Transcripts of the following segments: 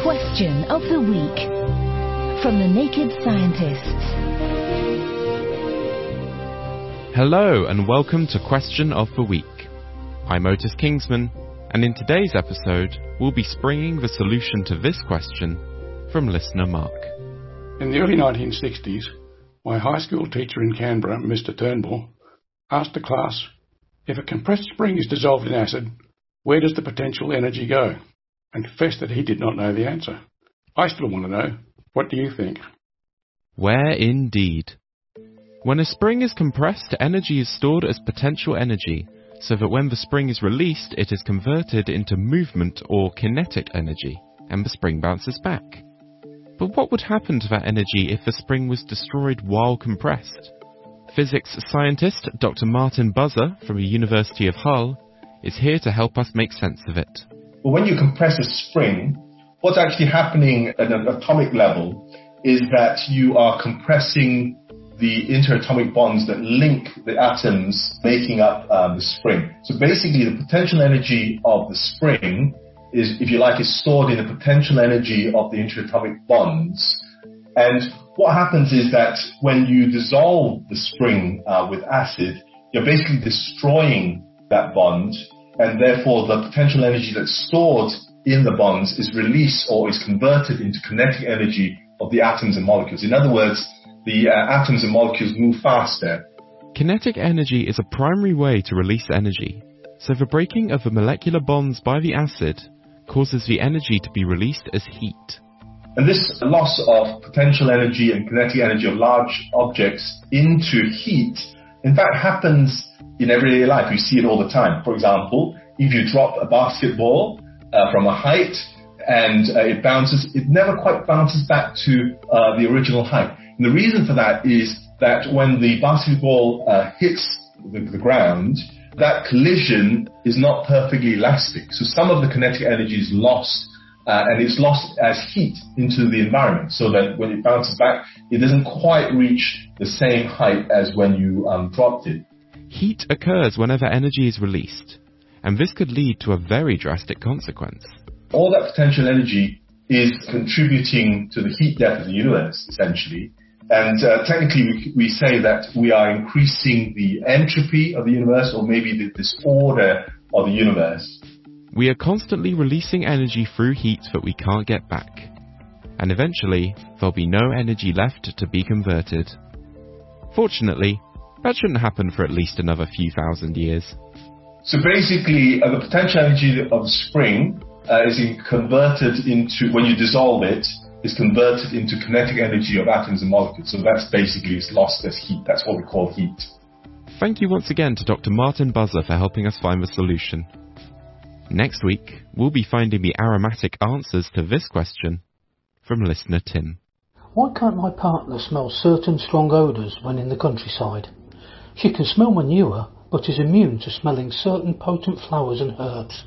Question of the Week from the Naked Scientists. Hello and welcome to Question of the Week. I'm Otis Kingsman, and in today's episode we'll be springing the solution to this question from listener Mark. In the early 1960s, my high school teacher in Canberra, Mr. Turnbull, asked the class, if a compressed spring is dissolved in acid, where does the potential energy go? And confessed that he did not know the answer. I still want to know. What do you think? Where indeed? When a spring is compressed, energy is stored as potential energy, so that when the spring is released, it is converted into movement or kinetic energy, and the spring bounces back. But what would happen to that energy if the spring was destroyed while compressed? Physics scientist Dr. Martin Buzzer from the University of Hull is here to help us make sense of it. Well, when you compress a spring, what's actually happening at an atomic level is that you are compressing the interatomic bonds that link the atoms making up the spring. So basically, the potential energy of the spring is, if you like, is stored in the potential energy of the interatomic bonds. And what happens is that when you dissolve the spring with acid, you're basically destroying that bond, and therefore the potential energy that's stored in the bonds is released or is converted into kinetic energy of the atoms and molecules. In other words, the atoms and molecules move faster. Kinetic energy is a primary way to release energy, so the breaking of the molecular bonds by the acid causes the energy to be released as heat. And this loss of potential energy and kinetic energy of large objects into heat, in fact, happens in everyday life. You see it all the time. For example, if you drop a basketball from a height and it bounces, it never quite bounces back to the original height. And the reason for that is that when the basketball hits the ground, that collision is not perfectly elastic. So some of the kinetic energy is lost, and it's lost as heat into the environment, so that when it bounces back, it doesn't quite reach the same height as when you dropped it. Heat occurs whenever energy is released, and this could lead to a very drastic consequence. All that potential energy is contributing to the heat death of the universe, essentially. And technically, we say that we are increasing the entropy of the universe, or maybe the disorder of the universe. We are constantly releasing energy through heat that we can't get back. And eventually, there'll be no energy left to be converted. Fortunately, that shouldn't happen for at least another few thousand years. So basically, the potential energy of the spring is converted into, when you dissolve it, is converted into kinetic energy of atoms and molecules. So that's basically, it's lost as heat. That's what we call heat. Thank you once again to Dr. Martin Buzzer for helping us find the solution. Next week, we'll be finding the aromatic answers to this question from listener Tim. Why can't my partner smell certain strong odours when in the countryside? She can smell manure, but is immune to smelling certain potent flowers and herbs.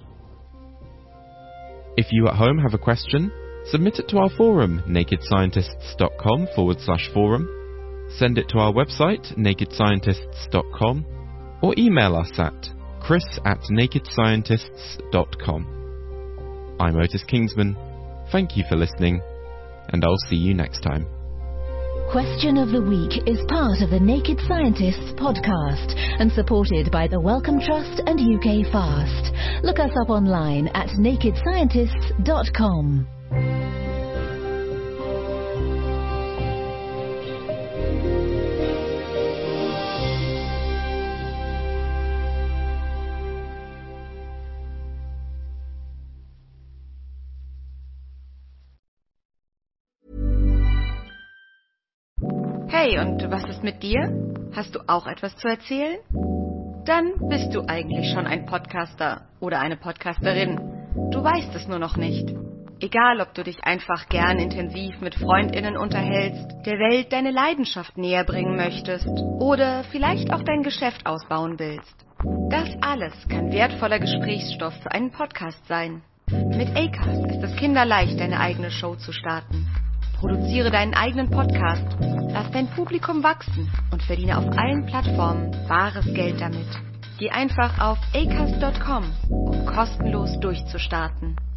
If you at home have a question, submit it to our forum, nakedscientists.com/forum. Send it to our website, nakedscientists.com, or email us at chris@nakedscientists.com. I'm Otis Kingsman. Thank you for listening, and I'll see you next time. Question of the Week is part of the Naked Scientists podcast and supported by the Wellcome Trust and UK Fast. Look us up online at nakedscientists.com. Hey, und was ist mit dir? Hast du auch etwas zu erzählen? Dann bist du eigentlich schon ein Podcaster oder eine Podcasterin. Du weißt es nur noch nicht. Egal, ob du dich einfach gern intensiv mit FreundInnen unterhältst, der Welt deine Leidenschaft näher bringen möchtest oder vielleicht auch dein Geschäft ausbauen willst. Das alles kann wertvoller Gesprächsstoff für einen Podcast sein. Mit Acast ist es kinderleicht, deine eigene Show zu starten. Produziere deinen eigenen Podcast, lass dein Publikum wachsen und verdiene auf allen Plattformen wahres Geld damit. Geh einfach auf acast.com, um kostenlos durchzustarten.